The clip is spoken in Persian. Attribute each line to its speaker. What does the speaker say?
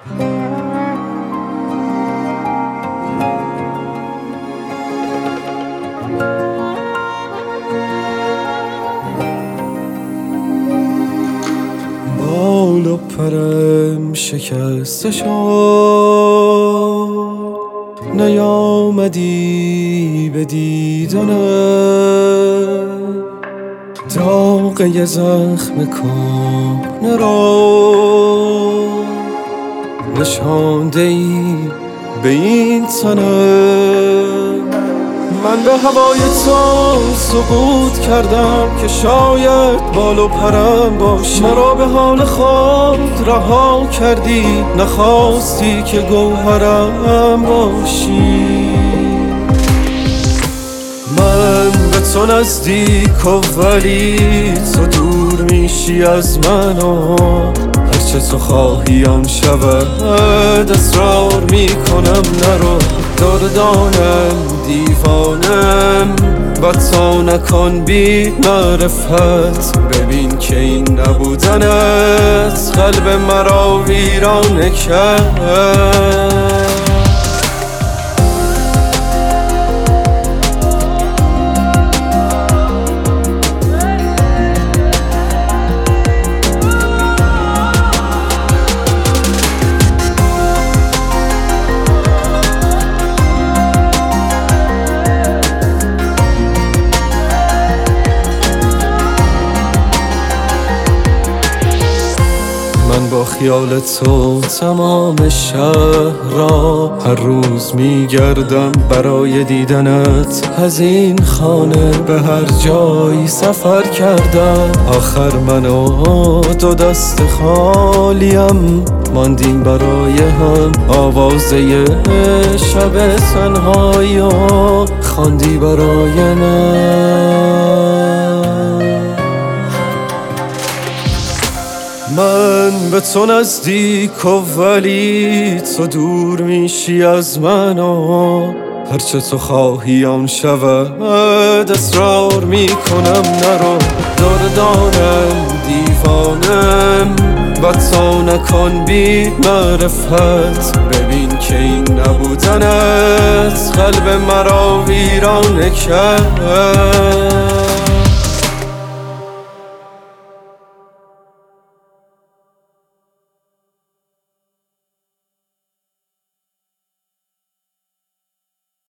Speaker 1: بال و پرم شکسته شد، نیامدی به دیدنم. داغ یه زخم کهنه را نشانده ای به این تنم. من به هوای تو سقوط کردم که شاید بال و پرم باشی. مرا به حال خود رها کردی، نخواستی که گوهرم باشی. من به تو نزدیک و ولی تو دور میشی از من و هرچه تو خواهی آن شود. اصرار میکنم نرو، دردانم دیوانم و تا نکن بی معرفت. ببین که این نبودنت قلب مرا ویرانه کرد. من با خیال تو تمام شهر را هر روز میگردم برای دیدنت. از این خانه به هر جایی سفر کردم. آخر من و دو دست خالیم ماندیم برای هم. آوازه شب تنهایی و خواندی برای من. من به تو نزدیک و ولی تو دور میشی از من و هرچه تو خواهی آن شود. اصرار میکنم نرو، دردانم دیوانم و تا نکن بی معرفت. ببین که این نبودنت قلب مرا ویرانه کرد.